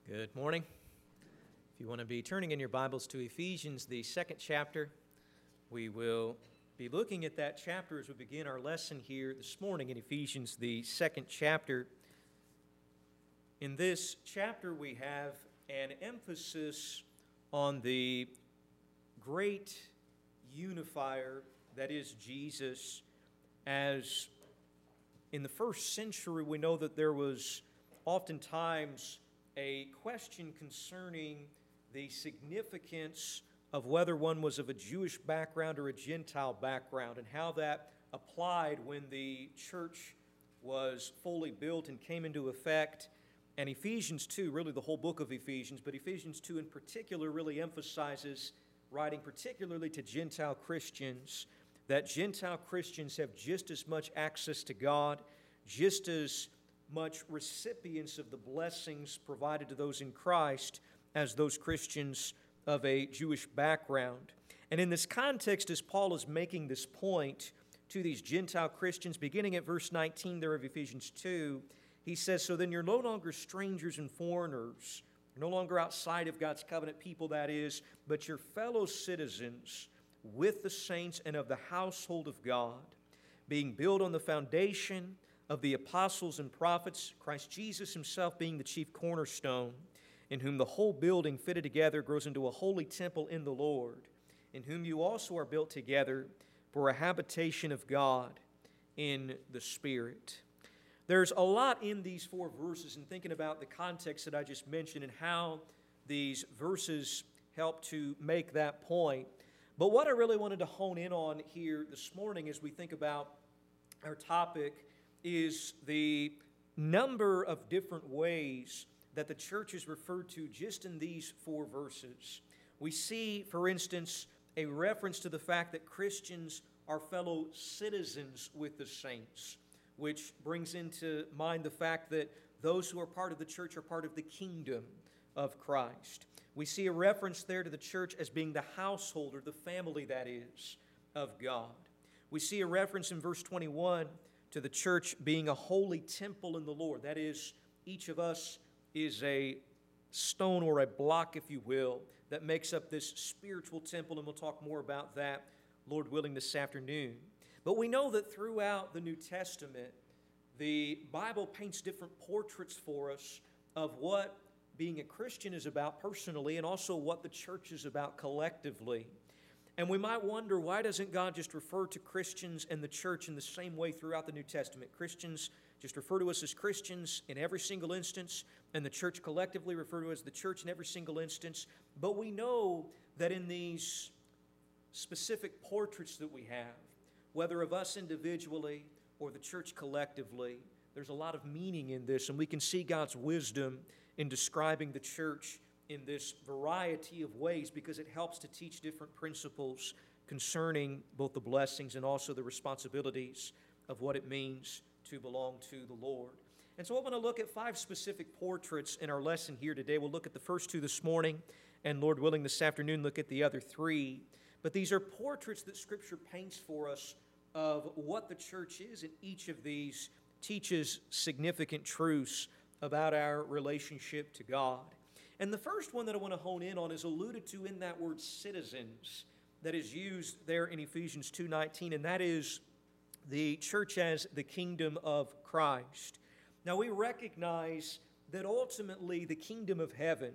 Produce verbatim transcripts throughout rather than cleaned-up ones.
Good morning. If you want to be turning in your Bibles to Ephesians, the second chapter, we will be looking at that chapter as we begin our lesson here this morning in Ephesians, the second chapter. In this chapter, we have an emphasis on the great unifier that is Jesus. As in the first century, we know that there was oftentimes a question concerning the significance of whether one was of a Jewish background or a Gentile background, and how that applied when the church was fully built and came into effect. And Ephesians two, really the whole book of Ephesians, but Ephesians two in particular really emphasizes, writing particularly to Gentile Christians, that Gentile Christians have just as much access to God, just as much recipients of the blessings provided to those in Christ as those Christians of a Jewish background. And in this context, as Paul is making this point to these Gentile Christians, beginning at verse nineteen there of Ephesians two, he says, "So then you're no longer strangers and foreigners, you're no longer outside of God's covenant people, that is, but you're fellow citizens with the saints and of the household of God, being built on the foundation of the apostles and prophets, Christ Jesus himself being the chief cornerstone, in whom the whole building fitted together grows into a holy temple in the Lord, in whom you also are built together for a habitation of God in the Spirit." There's a lot in these four verses, and thinking about the context that I just mentioned and how these verses help to make that point. But what I really wanted to hone in on here this morning as we think about our topic is the number of different ways that the church is referred to just in these four verses. We see, for instance, a reference to the fact that Christians are fellow citizens with the saints, which brings into mind the fact that those who are part of the church are part of the kingdom of Christ. We see a reference there to the church as being the household, or the family, that is, of God. We see a reference in verse twenty-one to the church being a holy temple in the Lord. That is, each of us is a stone or a block, if you will, that makes up this spiritual temple, and we'll talk more about that, Lord willing, this afternoon. But we know that throughout the New Testament, the Bible paints different portraits for us of what being a Christian is about personally, and also what the church is about collectively. And we might wonder, why doesn't God just refer to Christians and the church in the same way throughout the New Testament? Christians just refer to us as Christians in every single instance, and the church collectively refer to us as the church in every single instance. But we know that in these specific portraits that we have, whether of us individually or the church collectively, there's a lot of meaning in this, and we can see God's wisdom in describing the church in this variety of ways, because it helps to teach different principles concerning both the blessings and also the responsibilities of what it means to belong to the Lord. And so I want to look at five specific portraits in our lesson here today. We'll look at the first two this morning, and Lord willing, this afternoon, look at the other three. But these are portraits that Scripture paints for us of what the church is, and each of these teaches significant truths about our relationship to God. And the first one that I want to hone in on is alluded to in that word citizens that is used there in Ephesians two nineteen, and that is the church as the kingdom of Christ. Now, we recognize that ultimately the kingdom of heaven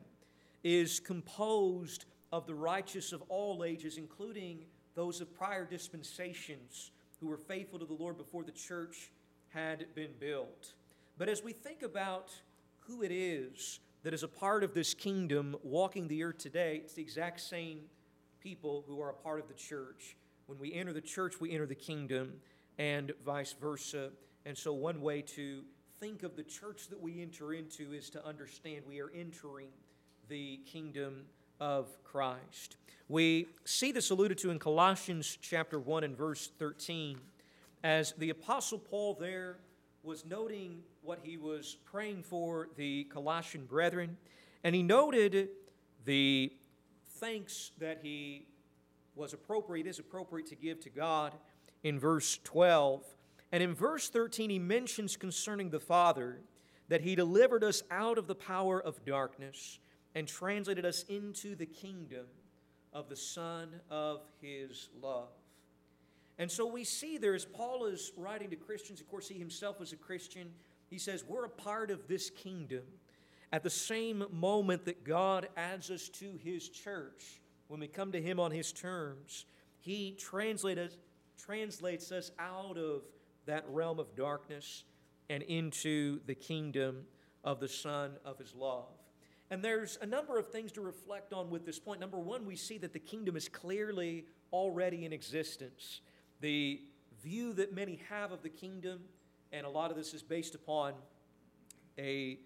is composed of the righteous of all ages, including those of prior dispensations who were faithful to the Lord before the church had been built. But as we think about who it is that is a part of this kingdom walking the earth today, it's the exact same people who are a part of the church. When we enter the church, we enter the kingdom, and vice versa. And so one way to think of the church that we enter into is to understand we are entering the kingdom of Christ. We see this alluded to in Colossians chapter one and verse thirteen, as the Apostle Paul there was noting what he was praying for the Colossian brethren, and he noted the thanks that he was appropriate, is appropriate to give to God in verse twelve. And in verse thirteen, he mentions concerning the Father that He delivered us out of the power of darkness and translated us into the kingdom of the Son of His love. And so we see there, as Paul is writing to Christians, of course he himself was a Christian, he says we're a part of this kingdom at the same moment that God adds us to His church. When we come to Him on His terms, He translate us, translates us out of that realm of darkness and into the kingdom of the Son of His love. And there's a number of things to reflect on with this point. Number one, we see that the kingdom is clearly already in existence. The view that many have of the kingdom, and a lot of this is based upon a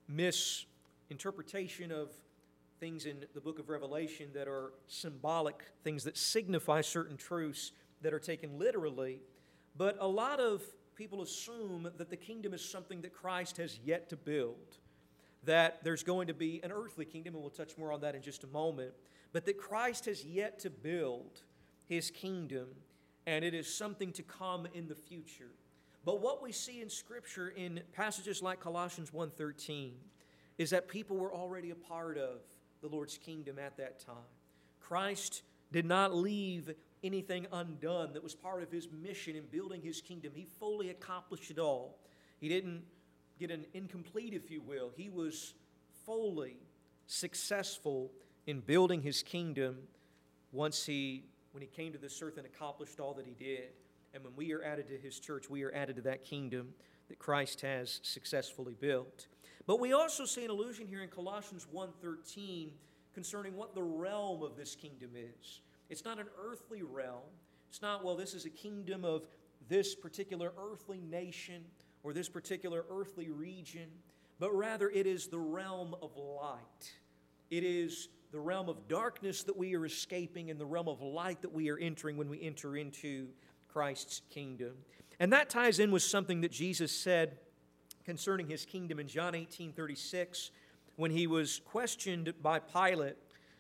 misinterpretation of things in the book of Revelation that are symbolic, things that signify certain truths that are taken literally. But a lot of people assume that the kingdom is something that Christ has yet to build, that there's going to be an earthly kingdom, and we'll touch more on that in just a moment, but that Christ has yet to build His kingdom, and it is something to come in the future. But what we see in Scripture in passages like Colossians one thirteen is that people were already a part of the Lord's kingdom at that time. Christ did not leave anything undone that was part of His mission in building His kingdom. He fully accomplished it all. He didn't get an incomplete, if you will. He was fully successful in building His kingdom once He, when He came to this earth and accomplished all that He did. And when we are added to His church, we are added to that kingdom that Christ has successfully built. But we also see an allusion here in Colossians one thirteen concerning what the realm of this kingdom is. It's not an earthly realm. It's not, well, this is a kingdom of this particular earthly nation or this particular earthly region, but rather it is the realm of light. It is the realm of darkness that we are escaping and the realm of light that we are entering when we enter into Christ's kingdom. And that ties in with something that Jesus said concerning His kingdom in John eighteen thirty-six when He was questioned by Pilate.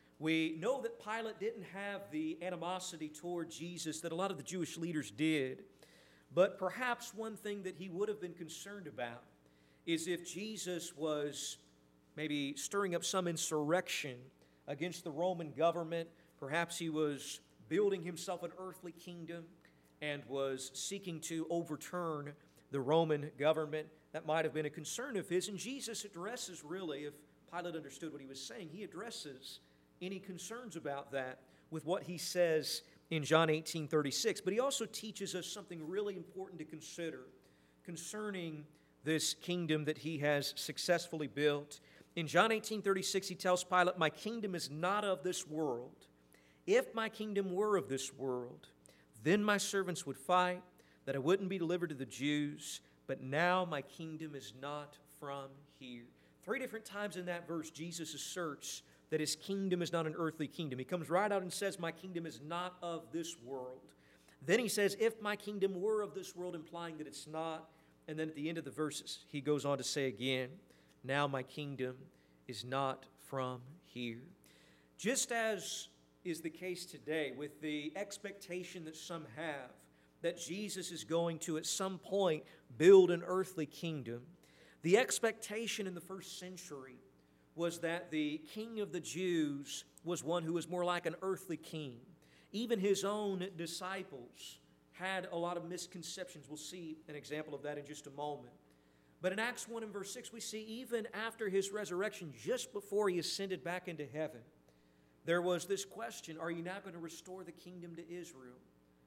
We know that Pilate didn't have the animosity toward Jesus that a lot of the Jewish leaders did. But perhaps one thing that he would have been concerned about is if Jesus was maybe stirring up some insurrection against the Roman government. Perhaps he was building himself an earthly kingdom and was seeking to overturn the Roman government. That might have been a concern of his. And Jesus addresses, really, if Pilate understood what he was saying, he addresses any concerns about that with what he says in John eighteen thirty-six. But he also teaches us something really important to consider concerning this kingdom that he has successfully built. In John eighteen thirty-six, he tells Pilate, "My kingdom is not of this world. If my kingdom were of this world, then my servants would fight, that I wouldn't be delivered to the Jews. But now my kingdom is not from here." Three different times in that verse, Jesus asserts that his kingdom is not an earthly kingdom. He comes right out and says, "My kingdom is not of this world." Then he says, "If my kingdom were of this world," implying that it's not. And then at the end of the verses, he goes on to say again, "Now my kingdom is not from here." Just as is the case today with the expectation that some have that Jesus is going to at some point build an earthly kingdom, the expectation in the first century was that the king of the Jews was one who was more like an earthly king. Even his own disciples had a lot of misconceptions. We'll see an example of that in just a moment. But in Acts one and verse six, we see even after his resurrection, just before he ascended back into heaven, there was this question, are you now going to restore the kingdom to Israel?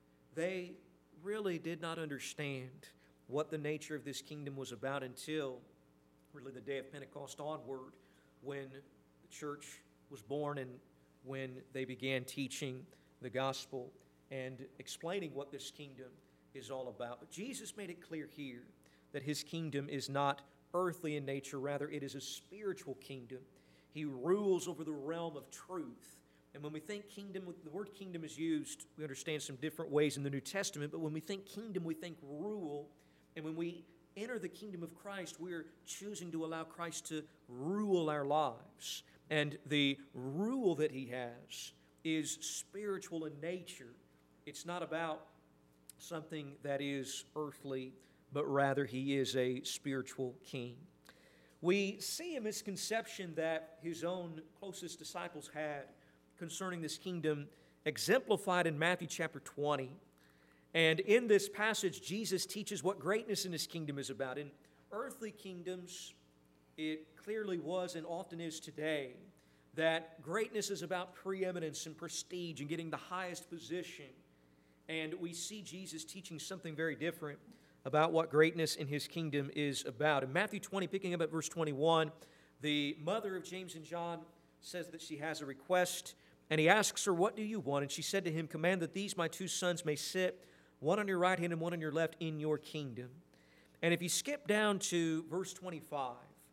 They really did not understand what the nature of this kingdom was about until really the day of Pentecost onward, when the church was born and when they began teaching the gospel and explaining what this kingdom is all about. But Jesus made it clear here that his kingdom is not earthly in nature, rather it is a spiritual kingdom. He rules over the realm of truth. And when we think kingdom, the word kingdom is used, we understand some different ways in the New Testament, but when we think kingdom, we think rule. And when we enter the kingdom of Christ, we're choosing to allow Christ to rule our lives. And the rule that he has is spiritual in nature. It's not about something that is earthly, but rather he is a spiritual king. we see a misconception that his own closest disciples had concerning this kingdom exemplified in Matthew chapter twenty. And in this passage, Jesus teaches what greatness in his kingdom is about. In earthly kingdoms, it clearly was and often is today that greatness is about preeminence and prestige and getting the highest position. And we see Jesus teaching something very different about what greatness in his kingdom is about. In Matthew twenty, picking up at verse twenty-one, the mother of James and John says that she has a request, and he asks her, "What do you want?" And she said to him, "Command that these my two sons may sit, one on your right hand and one on your left, in your kingdom." And if you skip down to verse twenty-five,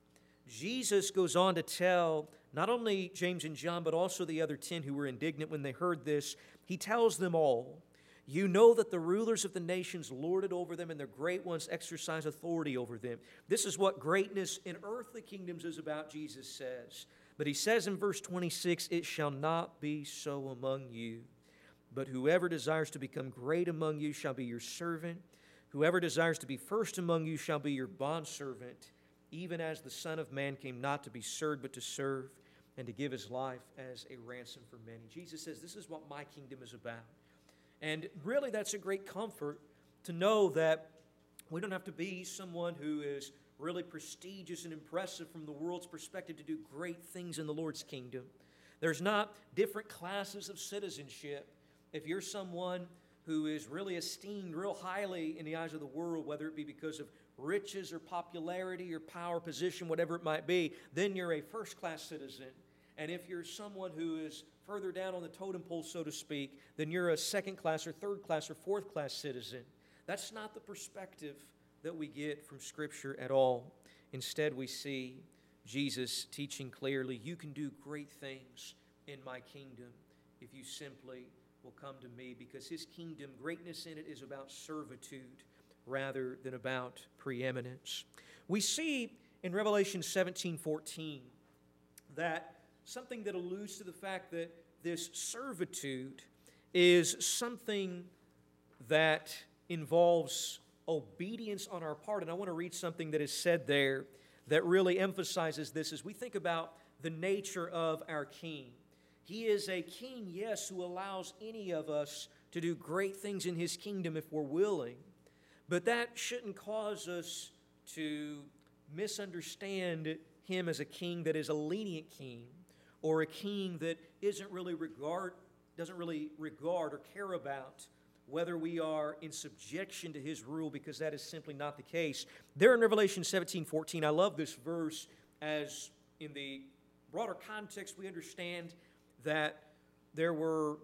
Jesus goes on to tell not only James and John, but also the other ten who were indignant when they heard this. He tells them all, "You know that the rulers of the nations lord it over them, and their great ones exercise authority over them." This is what greatness in earthly kingdoms is about, Jesus says. But he says in verse twenty-six, "It shall not be so among you. But whoever desires to become great among you shall be your servant. Whoever desires to be first among you shall be your bondservant, even as the Son of Man came not to be served, but to serve, and to give his life as a ransom for many." Jesus says, this is what my kingdom is about. And really, that's a great comfort to know that we don't have to be someone who is really prestigious and impressive from the world's perspective to do great things in the Lord's kingdom. There's not different classes of citizenship. If you're someone who is really esteemed real highly in the eyes of the world, whether it be because of riches or popularity or power, position, whatever it might be, then you're a first-class citizen. And if you're someone who is further down on the totem pole, so to speak, then you're a second-class or third-class or fourth-class citizen. That's not the perspective that we get from Scripture at all. Instead, we see Jesus teaching clearly, you can do great things in my kingdom if you simply will come to me, because his kingdom, greatness in it is about servitude rather than about preeminence. We see in Revelation seventeen fourteen that something that alludes to the fact that this servitude is something that involves obedience on our part. And I want to read something that is said there that really emphasizes this as we think about the nature of our King. He is a king, yes, who allows any of us to do great things in his kingdom if we're willing. But that shouldn't cause us to misunderstand him as a king that is a lenient king, or a king that isn't really regard, doesn't really regard or care about whether we are in subjection to his rule, because that is simply not the case. There in Revelation seventeen fourteen, I love this verse, as in the broader context we understand that there were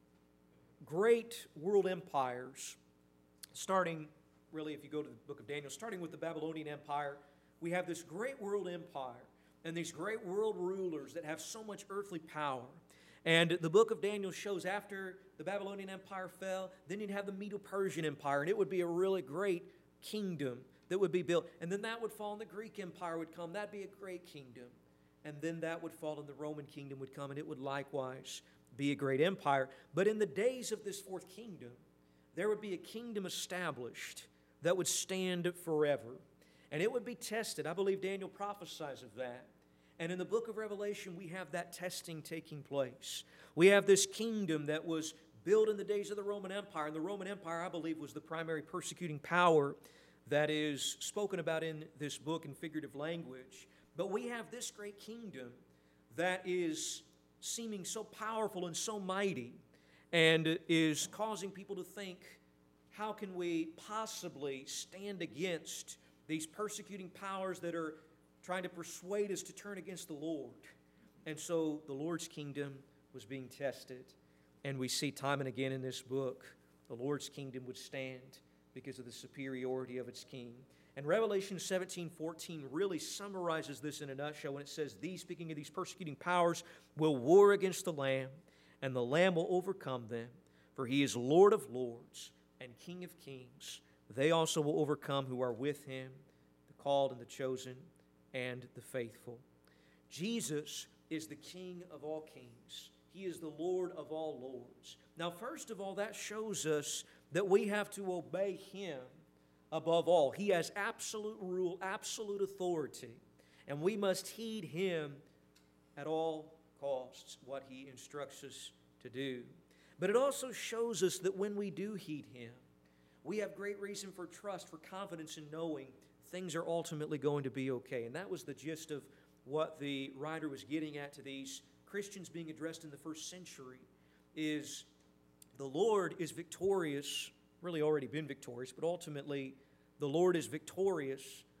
great world empires, starting, really, if you go to the book of Daniel, starting with the Babylonian Empire. We have this great world empire and these great world rulers that have so much earthly power. And the book of Daniel shows after the Babylonian Empire fell, then you'd have the Medo-Persian Empire, and it would be a really great kingdom that would be built. And then that would fall, and the Greek Empire would come. That'd be a great kingdom. And then that would fall, and the Roman kingdom would come, and it would likewise be a great empire. But in the days of this fourth kingdom, there would be a kingdom established that would stand forever. And it would be tested. I believe Daniel prophesies of that. And in the book of Revelation, we have that testing taking place. We have this kingdom that was built in the days of the Roman Empire. And the Roman Empire, I believe, was the primary persecuting power that is spoken about in this book in figurative language. But we have this great kingdom that is seeming so powerful and so mighty, and is causing people to think, how can we possibly stand against these persecuting powers that are trying to persuade us to turn against the Lord? And so the Lord's kingdom was being tested. And we see time and again in this book, the Lord's kingdom would stand because of the superiority of its king. And Revelation seventeen fourteen really summarizes this in a nutshell when it says, these, speaking of these persecuting powers, will war against the Lamb, and the Lamb will overcome them, for he is Lord of lords and King of kings. They also will overcome who are with him, the called and the chosen and the faithful. Jesus is the King of all kings. He is the Lord of all lords. Now, first of all, that shows us that we have to obey him above all. He has absolute rule, absolute authority. And we must heed Him at all costs, what He instructs us to do. But it also shows us that when we do heed Him, we have great reason for trust, for confidence in knowing things are ultimately going to be okay. And that was the gist of what the writer was getting at to these Christians being addressed in the first century, is the Lord is victorious, really already been victorious, but ultimately the Lord is victorious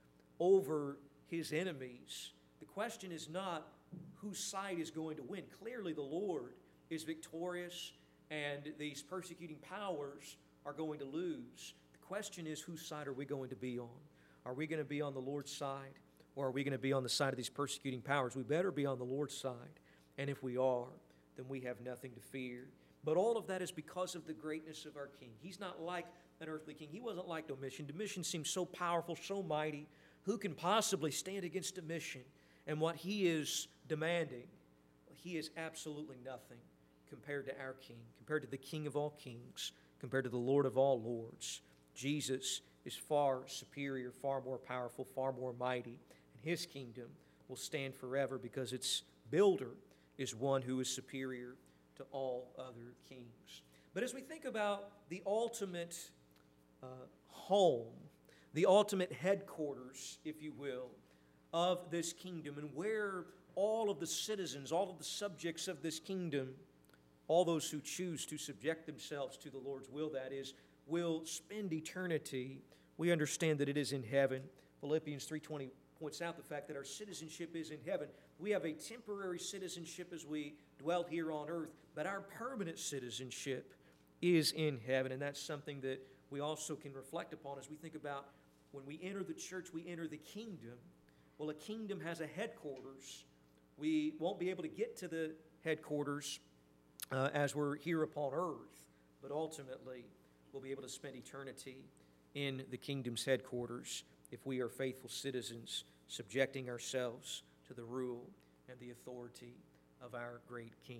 over His enemies. The question is not whose side is going to win. Clearly the Lord is victorious and these persecuting powers are going to lose. The question is, whose side are we going to be on? Are we going to be on the Lord's side, or are we going to be on the side of these persecuting powers? We better be on the Lord's side. And if we are, then we have nothing to fear. But all of that is because of the greatness of our King. He's not like an earthly king. He wasn't like Domitian. Domitian seems so powerful, so mighty. Who can possibly stand against Domitian? And what he is demanding, he is absolutely nothing compared to our King, compared to the King of all kings, compared to the Lord of all lords. Jesus is far superior, far more powerful, far more mighty, and His kingdom will stand forever because its builder is one who is superior to all other kings. But as we think about the ultimate uh, home, the ultimate headquarters, if you will, of this kingdom, and where all of the citizens, all of the subjects of this kingdom, all those who choose to subject themselves to the Lord's will, that is, will spend eternity, we understand that it is in heaven. Philippians three twenty points out the fact that our citizenship is in heaven. We have a temporary citizenship as we dwell here on earth, but our permanent citizenship is in heaven, and that's something that we also can reflect upon as we think about when we enter the church, we enter the kingdom. Well, a kingdom has a headquarters. We won't be able to get to the headquarters uh, as we're here upon earth, but ultimately we'll be able to spend eternity in the kingdom's headquarters if we are faithful citizens, subjecting ourselves to the rule and the authority of our great King.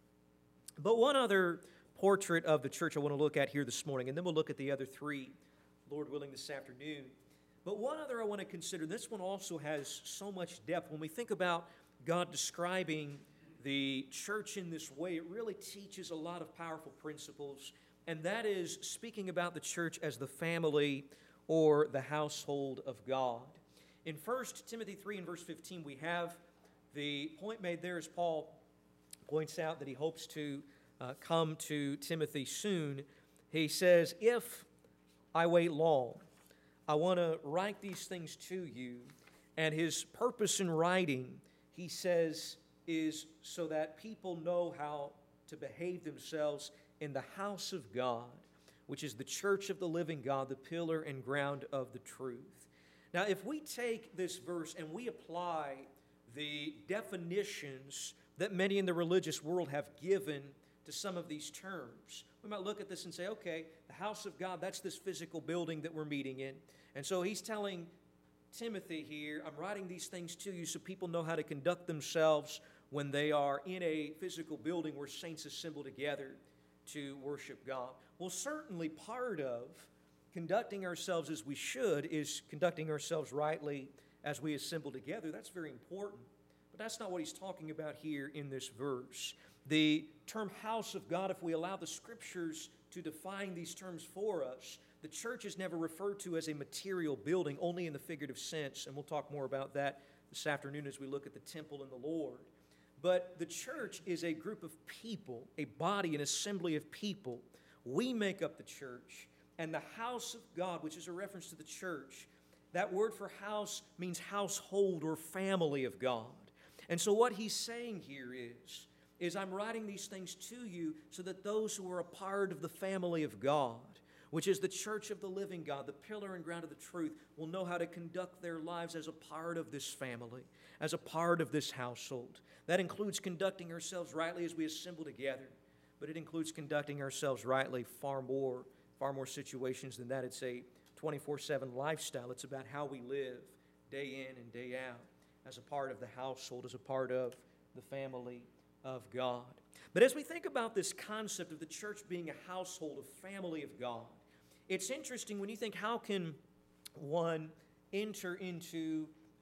But one other portrait of the church I want to look at here this morning, and then we'll look at the other three, Lord willing, this afternoon. But one other I want to consider, this one also has so much depth. When we think about God describing the church in this way, it really teaches a lot of powerful principles, and that is speaking about the church as the family or the household of God. In First Timothy three and verse fifteen, we have the point made there as Paul points out that he hopes to uh, come to Timothy soon. He says, if I wait long, I want to write these things to you. And his purpose in writing, he says, is so that people know how to behave themselves in the house of God, which is the church of the living God, the pillar and ground of the truth. Now, if we take this verse and we apply the definitions that many in the religious world have given to some of these terms, we might look at this and say, okay, the house of God, that's this physical building that we're meeting in. And so he's telling Timothy here, I'm writing these things to you so people know how to conduct themselves when they are in a physical building where saints assemble together to worship God. Well, certainly part of conducting ourselves as we should is conducting ourselves rightly as we assemble together. That's very important. But that's not what he's talking about here in this verse. The term house of God, if we allow the Scriptures to define these terms for us, the church is never referred to as a material building, only in the figurative sense, and we'll talk more about that this afternoon as we look at the temple and the Lord. But the church is a group of people, a body, an assembly of people. We make up the church, and the house of God, which is a reference to the church, that word for house means household or family of God. And so what he's saying here is, is I'm writing these things to you so that those who are a part of the family of God, which is the church of the living God, the pillar and ground of the truth, will know how to conduct their lives as a part of this family, as a part of this household. That includes conducting ourselves rightly as we assemble together, but it includes conducting ourselves rightly far more, far more situations than that. It's a twenty-four seven lifestyle. It's about how we live day in and day out as a part of the household, as a part of the family of God. But as we think about this concept of the church being a household, a family of God, it's interesting when you think, how can one enter into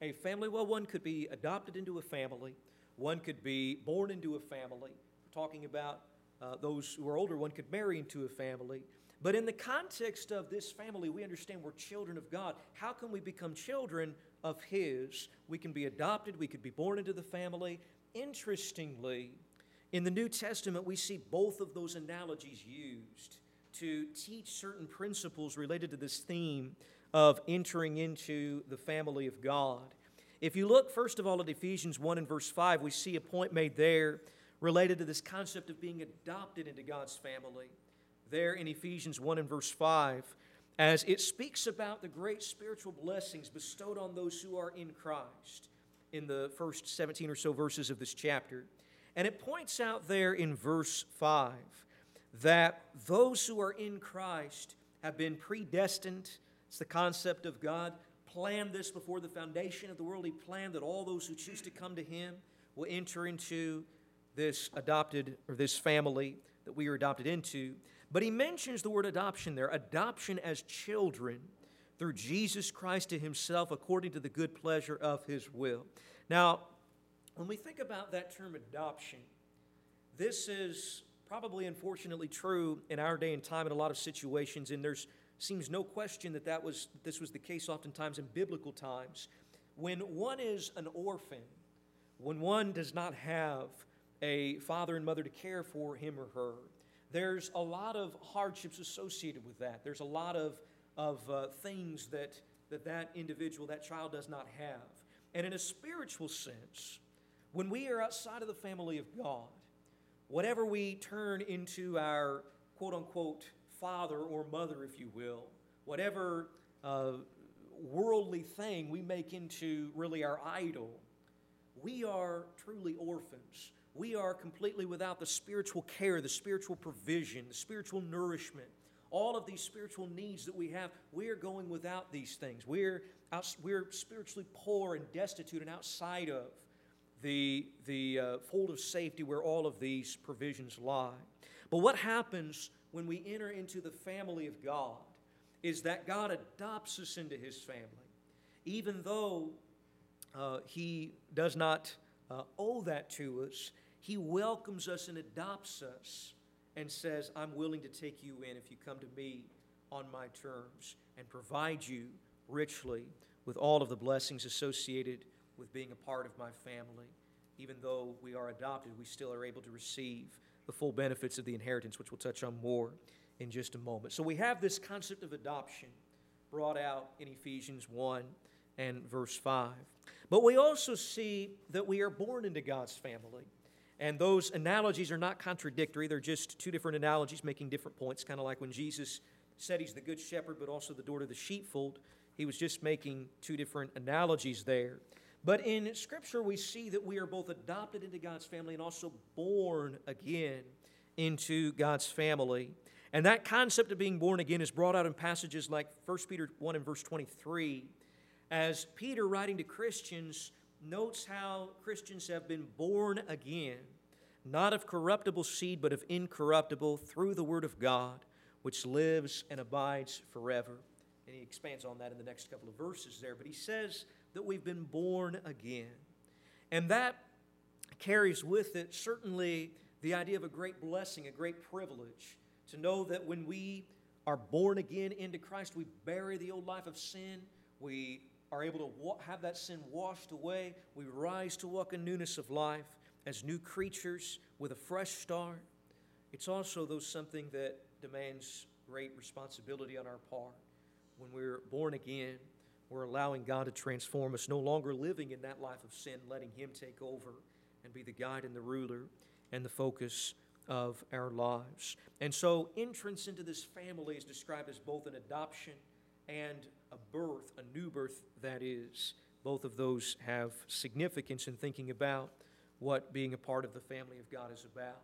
a family? Well, one could be adopted into a family. One could be born into a family. We're talking about uh, those who are older. One could marry into a family. But in the context of this family, we understand we're children of God. How can we become children of His? We can be adopted. We could be born into the family. Interestingly, in the New Testament, we see both of those analogies used to teach certain principles related to this theme of entering into the family of God. If you look, first of all, at Ephesians one and verse five, we see a point made there related to this concept of being adopted into God's family. There in Ephesians one and verse five, as it speaks about the great spiritual blessings bestowed on those who are in Christ in the first seventeen or so verses of this chapter. And it points out there in verse five that those who are in Christ have been predestined. It's the concept of God planned this before the foundation of the world. He planned that all those who choose to come to Him will enter into this adopted, or this family that we are adopted into. But he mentions the word adoption there, adoption as children through Jesus Christ to Himself according to the good pleasure of His will. Now, when we think about that term adoption, this is probably unfortunately true in our day and time in a lot of situations, and there's seems no question that, that was, this was the case oftentimes in biblical times. When one is an orphan, when one does not have a father and mother to care for him or her, there's a lot of hardships associated with that. There's a lot of, of uh, things that, that that individual, that child does not have. And in a spiritual sense, when we are outside of the family of God, whatever we turn into our quote-unquote father or mother, if you will, whatever uh, worldly thing we make into really our idol, we are truly orphans. We are completely without the spiritual care, the spiritual provision, the spiritual nourishment. All of these spiritual needs that we have, we are going without these things. We're, out, we're spiritually poor and destitute and outside of the, the uh, fold of safety where all of these provisions lie. But what happens when we enter into the family of God is that God adopts us into His family. Even though uh, He does not uh, owe that to us, He welcomes us and adopts us and says, I'm willing to take you in if you come to me on my terms, and provide you richly with all of the blessings associated with being a part of my family. Even though we are adopted, we still are able to receive the full benefits of the inheritance, which we'll touch on more in just a moment. So we have this concept of adoption brought out in Ephesians one and verse five. But we also see that we are born into God's family. And those analogies are not contradictory. They're just two different analogies making different points, kind of like when Jesus said He's the good shepherd, but also the door to the sheepfold. He was just making two different analogies there. But in Scripture, we see that we are both adopted into God's family and also born again into God's family. And that concept of being born again is brought out in passages like First Peter one and verse twenty-three, as Peter, writing to Christians, notes how Christians have been born again, not of corruptible seed, but of incorruptible, through the Word of God, which lives and abides forever. And he expands on that in the next couple of verses there. But he says that we've been born again. And that carries with it certainly the idea of a great blessing, a great privilege, to know that when we are born again into Christ, we bury the old life of sin, we are able to wa- have that sin washed away, we rise to walk in newness of life as new creatures with a fresh start. It's also, though, something that demands great responsibility on our part. When we're born again, we're allowing God to transform us, no longer living in that life of sin, letting Him take over and be the guide and the ruler and the focus of our lives. And so entrance into this family is described as both an adoption and a birth, a new birth that is. Both of those have significance in thinking about what being a part of the family of God is about.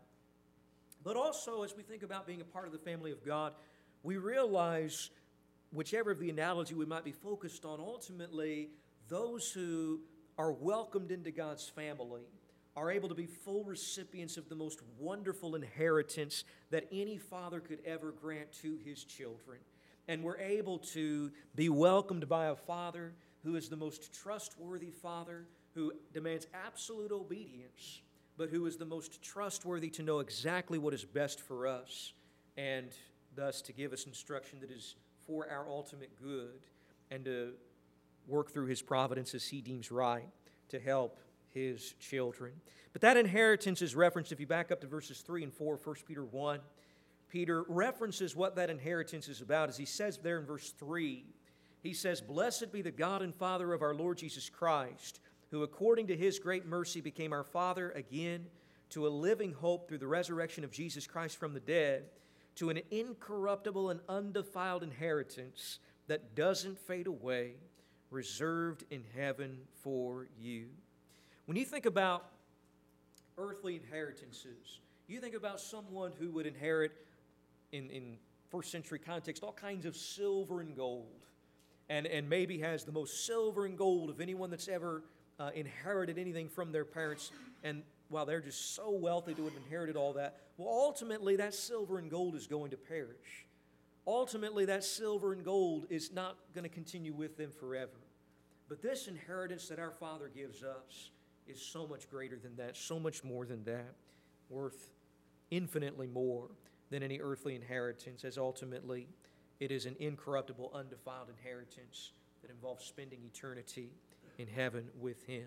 But also, as we think about being a part of the family of God, we realize, whichever of the analogy we might be focused on, ultimately, those who are welcomed into God's family are able to be full recipients of the most wonderful inheritance that any father could ever grant to his children. And we're able to be welcomed by a father who who is the most trustworthy father, who demands absolute obedience, but who is the most trustworthy to know exactly what is best for us, and thus to give us instruction that is for our ultimate good, and to work through His providence as He deems right to help His children. But that inheritance is referenced, if you back up to verses three and four of First Peter one, Peter references what that inheritance is about, as he says there in verse three. He says, "Blessed be the God and Father of our Lord Jesus Christ, who according to His great mercy became our Father again to a living hope through the resurrection of Jesus Christ from the dead, to an incorruptible and undefiled inheritance that doesn't fade away, reserved in heaven for you." When you think about earthly inheritances, you think about someone who would inherit, in, in first century context, all kinds of silver and gold, and, and maybe has the most silver and gold of anyone that's ever uh, inherited anything from their parents, and while they're just so wealthy to have inherited all that, well, ultimately that silver and gold is going to perish. Ultimately, that silver and gold is not going to continue with them forever. But this inheritance that our Father gives us is so much greater than that, so much more than that, worth infinitely more than any earthly inheritance, as ultimately it is an incorruptible, undefiled inheritance that involves spending eternity in heaven with Him.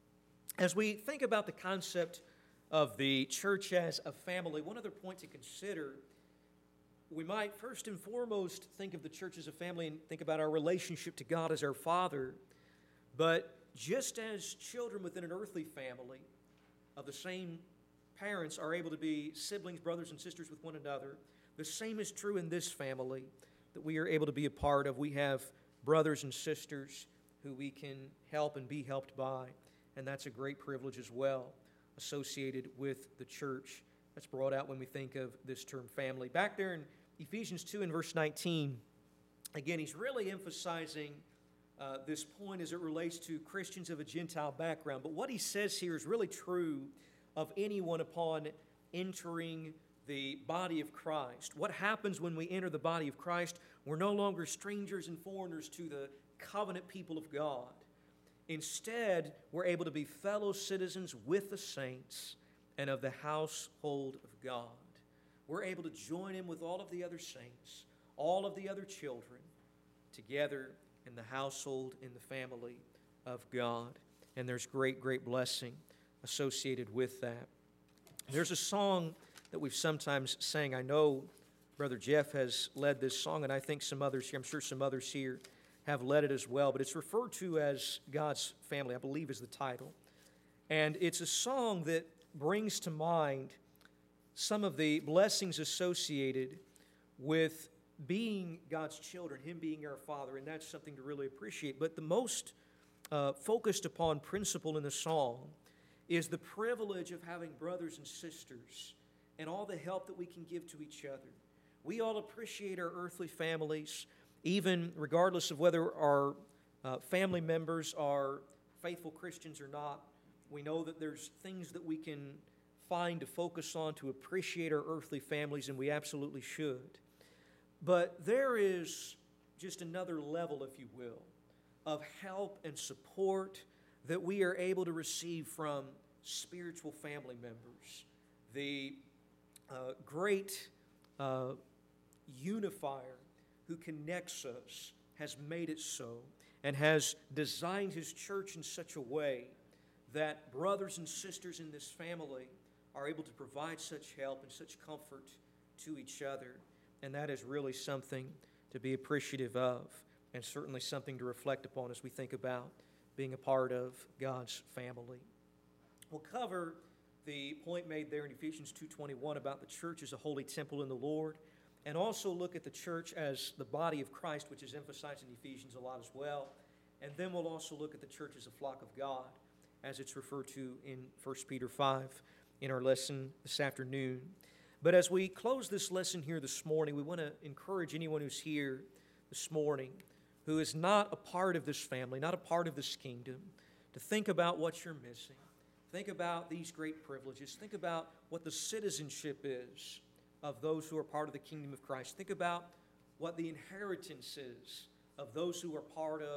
As we think about the concept of the church as a family, one other point to consider, we might first and foremost think of the church as a family and think about our relationship to God as our Father. But just as children within an earthly family of the same parents are able to be siblings, brothers and sisters with one another, the same is true in this family that we are able to be a part of. We have brothers and sisters who we can help and be helped by, and that's a great privilege as well associated with the church. That's brought out when we think of this term family. Back there in Ephesians two and verse nineteen, again, he's really emphasizing uh, this point as it relates to Christians of a Gentile background. But what he says here is really true of anyone upon entering the body of Christ. What happens when we enter the body of Christ? We're no longer strangers and foreigners to the covenant people of God. Instead, we're able to be fellow citizens with the saints and of the household of God. We're able to join in with all of the other saints, all of the other children, together in the household, in the family of God. And there's great, great blessing associated with that. There's a song that we've sometimes sang. I know Brother Jeff has led this song, and I think some others here, I'm sure some others here have led it as well, but it's referred to as God's Family, I believe is the title. And it's a song that brings to mind some of the blessings associated with being God's children, Him being our Father, and that's something to really appreciate. But the most uh, focused upon principle in the song is the privilege of having brothers and sisters and all the help that we can give to each other. We all appreciate our earthly families, even regardless of whether our uh, family members are faithful Christians or not. We know that there's things that we can find to focus on to appreciate our earthly families, and we absolutely should. But there is just another level, if you will, of help and support that we are able to receive from spiritual family members. The uh, great uh, unifier who connects us has made it so and has designed His church in such a way that brothers and sisters in this family are able to provide such help and such comfort to each other. And that is really something to be appreciative of, and certainly something to reflect upon as we think about being a part of God's family. We'll cover the point made there in Ephesians two twenty-one about the church as a holy temple in the Lord, and also look at the church as the body of Christ, which is emphasized in Ephesians a lot as well. And then we'll also look at the church as a flock of God, as it's referred to in First Peter five in our lesson this afternoon. But as we close this lesson here this morning, we want to encourage anyone who's here this morning who is not a part of this family, not a part of this kingdom, to think about what you're missing. Think about these great privileges. Think about what the citizenship is of those who are part of the kingdom of Christ. Think about what the inheritance is of those who are part of the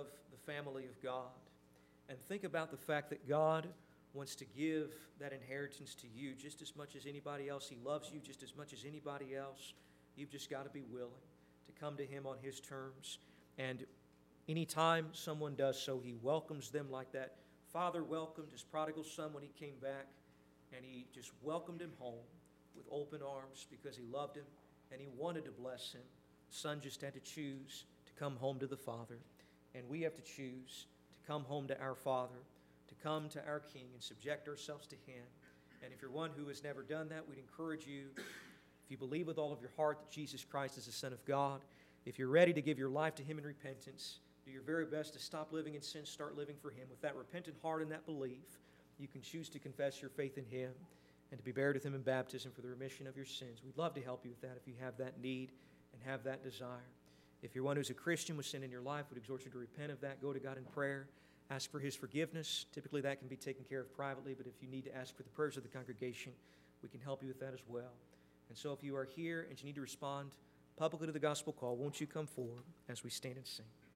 family of God and think about the fact that God wants to give that inheritance to you just as much as anybody else. He loves you just as much as anybody else. You've just got to be willing to come to Him on His terms. And anytime someone does so, He welcomes them like that Father welcomed his prodigal son when he came back, and He just welcomed him home with open arms because He loved him and He wanted to bless him. The son just had to choose to come home to the Father, and we have to choose to come home to our Father, to come to our King and subject ourselves to Him. And if you're one who has never done that, we'd encourage you, if you believe with all of your heart that Jesus Christ is the Son of God, if you're ready to give your life to Him in repentance, do your very best to stop living in sin, start living for Him. With that repentant heart and that belief, you can choose to confess your faith in Him and to be buried with Him in baptism for the remission of your sins. We'd love to help you with that if you have that need and have that desire. If you're one who's a Christian with sin in your life, we'd exhort you to repent of that. Go to God in prayer. Ask for His forgiveness. Typically that can be taken care of privately, but if you need to ask for the prayers of the congregation, we can help you with that as well. And so if you are here and you need to respond publicly to the gospel call, won't you come forward as we stand and sing?